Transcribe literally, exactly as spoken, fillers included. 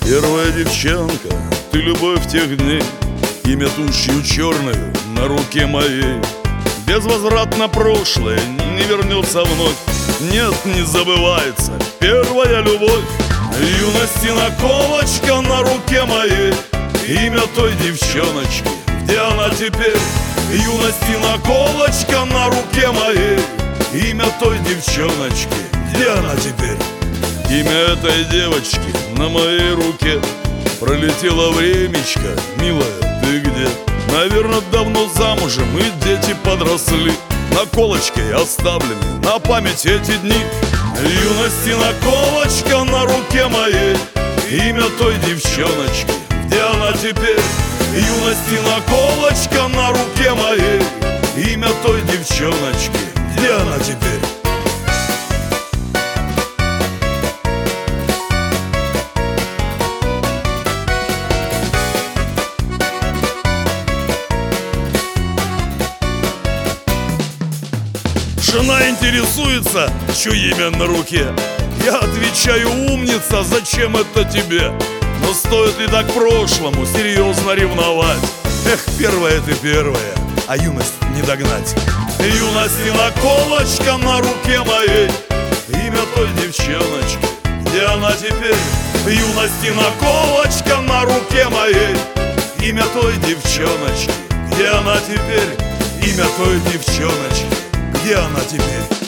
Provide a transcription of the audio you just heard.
Первая девчонка, ты любовь тех дней, имя тушью черную на руке моей. Безвозвратно прошлое не вернется вновь, нет, не забывается первая любовь. Юности наколочка на руке моей, имя той девчоночки, где она теперь? Юности наколочка на руке моей, имя той девчоночки, где она теперь? Имя этой девочки на моей руке. Пролетело времечко, милая, ты где? Наверное, давно замужем и дети подросли. Наколочкой оставлены на память эти дни. Юности наколочка на руке моей, имя той девчоночки, где она теперь? Юности наколочка на руке моей, имя той девчоночки, где она теперь? Жена интересуется, чье имя на руке. Я отвечаю: умница, зачем это тебе? Но стоит ли так прошлому серьезно ревновать? Эх, первая ты первая, а юность не догнать. Юности наколочка на руке моей, имя той девчоночки, где она теперь? Юности наколочка на руке моей, имя той девчоночки, где она теперь? Имя той девчоночки, где она теперь?